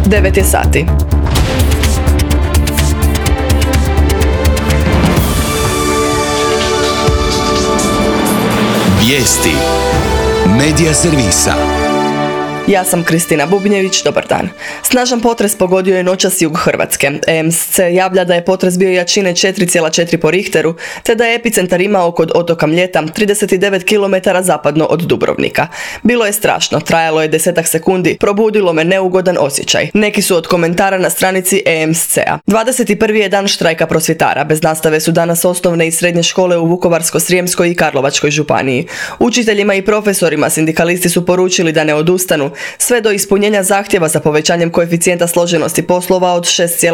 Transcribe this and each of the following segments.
9 je sati. Vijesti Medija servisa. Ja sam Kristina Bubnjević, dobar dan. Snažan potres pogodio je noćas jug Hrvatske. EMSC javlja da je potres bio jačine 4,4 po Richteru, te da je epicentar imao kod otoka Mljeta 39 km zapadno od Dubrovnika. Bilo je strašno, trajalo je 10 sekundi, probudilo me neugodan osjećaj. Neki su od komentara na stranici EMSC-a. 21. je dan štrajka prosvjetara. Bez nastave su danas osnovne i srednje škole u Vukovarsko-srijemskoj i Karlovačkoj županiji. Učiteljima i profesorima sindikalisti su poručili da ne odustanu sve do ispunjenja zahtjeva za povećanjem koeficijenta složenosti poslova od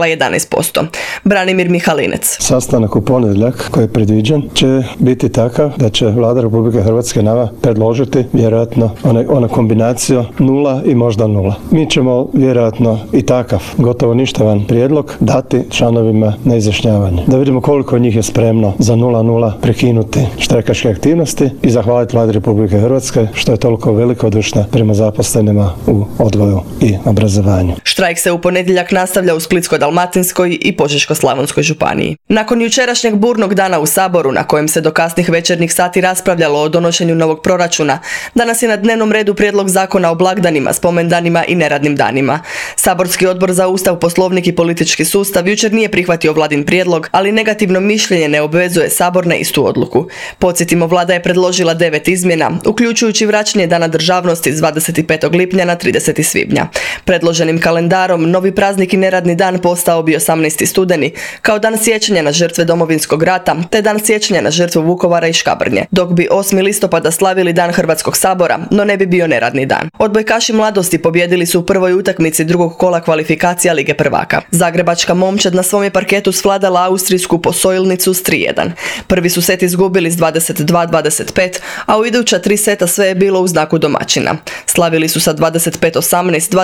6,11%. Branimir Mihalinec. Sastanak u ponedjeljak koji je predviđen će biti takav da će Vlada Republike Hrvatske nama predložiti vjerojatno ona kombinacija 0 i možda 0. Mi ćemo vjerojatno i takav gotovo ništavan prijedlog dati članovima na izjašnjavanje. Da vidimo koliko njih je spremno za 0,0 prekinuti štrajkaške aktivnosti i zahvaliti Vladi Republike Hrvatske što je toliko velikodušna prema zaposlenima u odgoju i obrazovanju. Štrajk se u ponedjeljak nastavlja u Splitsko-dalmatinskoj i Požeško-slavonskoj županiji. Nakon jučerašnjeg burnog dana u Saboru, na kojem se do kasnih večernjih sati raspravljalo o donošenju novog proračuna, danas je na dnevnom redu prijedlog zakona o blagdanima, spomendanima i neradnim danima. Saborski odbor za Ustav, Poslovnik i politički sustav jučer nije prihvatio vladin prijedlog, ali negativno mišljenje ne obvezuje Sabor na istu odluku. Podsjetimo, vlada je predložila 9 izmjena, uključujući vraćanje Dana državnosti s 25. lipnja na 30. svibnja. Predloženim kalendarom novi praznik i neradni dan postao bi 18. studeni, kao dan sjećanja na žrtve Domovinskog rata, te dan sjećanja na žrtvu Vukovara i Škabrnje, dok bi 8. listopada slavili Dan Hrvatskog sabora, no ne bi bio neradni dan. Odbojkaši Mladosti pobijedili su u prvoj utakmici drugog kola kvalifikacija Lige prvaka. Zagrebačka momčad na svom je parketu svladala austrijsku Posojlnicu s 3:1. Prvi su set izgubili s 22-25, a u iduća 3 seta sve je bilo u znaku domaćina. Slavili su sa 25-18,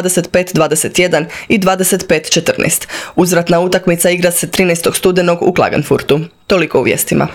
25-21 i 25-14. Uzvratna utakmica igra se 13. studenog u Klagenfurtu. Toliko u vijestima.